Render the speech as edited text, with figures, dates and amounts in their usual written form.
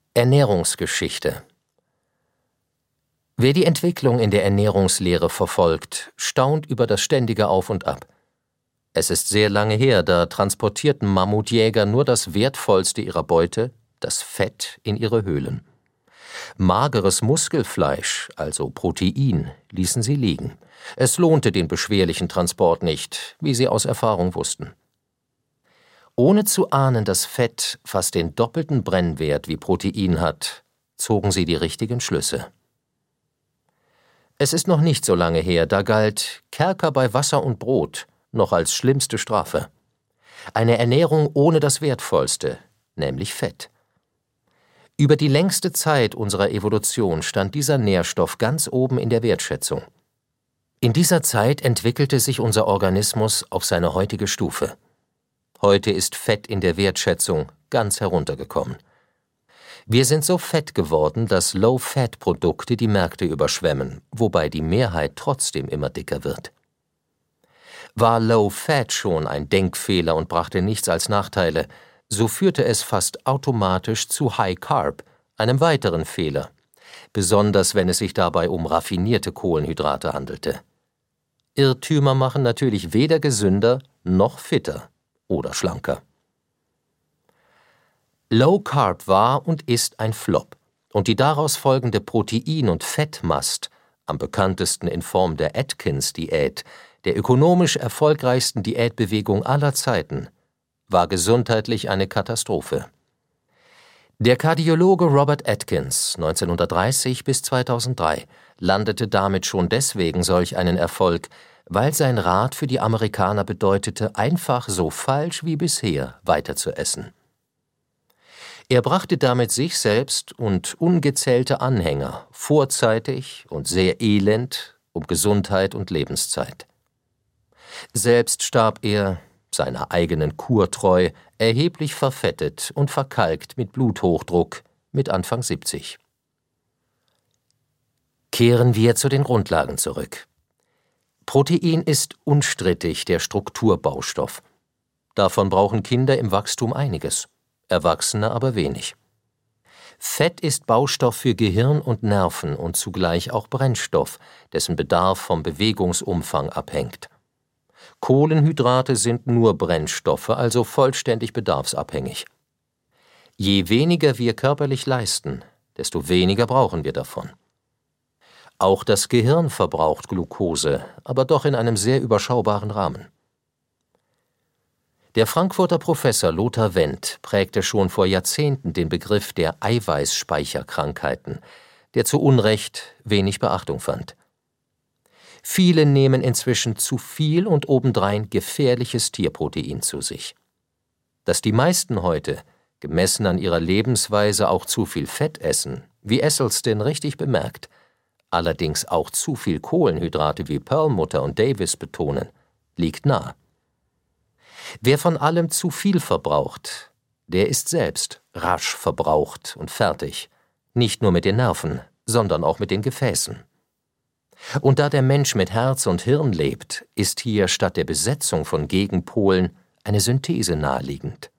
Ernährungsgeschichte. Wer die Entwicklung in der Ernährungslehre verfolgt, staunt über das ständige Auf und Ab. Es ist sehr lange her, da transportierten Mammutjäger nur das Wertvollste ihrer Beute, das Fett, in ihre Höhlen. Mageres Muskelfleisch, also Protein, ließen sie liegen. Es lohnte den beschwerlichen Transport nicht, wie sie aus Erfahrung wussten. Ohne zu ahnen, dass Fett fast den doppelten Brennwert wie Protein hat, zogen sie die richtigen Schlüsse. Es ist noch nicht so lange her, da galt Kerker bei Wasser und Brot noch als schlimmste Strafe. Eine Ernährung ohne das Wertvollste, nämlich Fett. Über die längste Zeit unserer Evolution stand dieser Nährstoff ganz oben in der Wertschätzung. In dieser Zeit entwickelte sich unser Organismus auf seine heutige Stufe. Heute ist Fett in der Wertschätzung ganz heruntergekommen. Wir sind so fett geworden, dass Low-Fat-Produkte die Märkte überschwemmen, wobei die Mehrheit trotzdem immer dicker wird. War Low-Fat schon ein Denkfehler und brachte nichts als Nachteile, so führte es fast automatisch zu High-Carb, einem weiteren Fehler, besonders wenn es sich dabei um raffinierte Kohlenhydrate handelte. Irrtümer machen natürlich weder gesünder noch fitter oder schlanker. Low Carb war und ist ein Flop, und die daraus folgende Protein- und Fettmast, am bekanntesten in Form der Atkins-Diät, der ökonomisch erfolgreichsten Diätbewegung aller Zeiten, war gesundheitlich eine Katastrophe. Der Kardiologe Robert Atkins, 1930 bis 2003, landete damit schon deswegen solch einen Erfolg, weil sein Rat für die Amerikaner bedeutete, einfach so falsch wie bisher weiter zu essen. Er brachte damit sich selbst und ungezählte Anhänger vorzeitig und sehr elend um Gesundheit und Lebenszeit. Selbst starb er, seiner eigenen Kur treu, erheblich verfettet und verkalkt mit Bluthochdruck mit Anfang 70. Kehren wir zu den Grundlagen zurück. Protein ist unstrittig der Strukturbaustoff. Davon brauchen Kinder im Wachstum einiges, Erwachsene aber wenig. Fett ist Baustoff für Gehirn und Nerven und zugleich auch Brennstoff, dessen Bedarf vom Bewegungsumfang abhängt. Kohlenhydrate sind nur Brennstoffe, also vollständig bedarfsabhängig. Je weniger wir körperlich leisten, desto weniger brauchen wir davon. Auch das Gehirn verbraucht Glucose, aber doch in einem sehr überschaubaren Rahmen. Der Frankfurter Professor Lothar Wendt prägte schon vor Jahrzehnten den Begriff der Eiweißspeicherkrankheiten, der zu Unrecht wenig Beachtung fand. Viele nehmen inzwischen zu viel und obendrein gefährliches Tierprotein zu sich. Dass die meisten heute, gemessen an ihrer Lebensweise, auch zu viel Fett essen, wie Esselstyn richtig bemerkt, allerdings auch zu viel Kohlenhydrate wie Perlmutter und Davis betonen, liegt nahe. Wer von allem zu viel verbraucht, der ist selbst rasch verbraucht und fertig, nicht nur mit den Nerven, sondern auch mit den Gefäßen. Und da der Mensch mit Herz und Hirn lebt, ist hier statt der Besetzung von Gegenpolen eine Synthese naheliegend.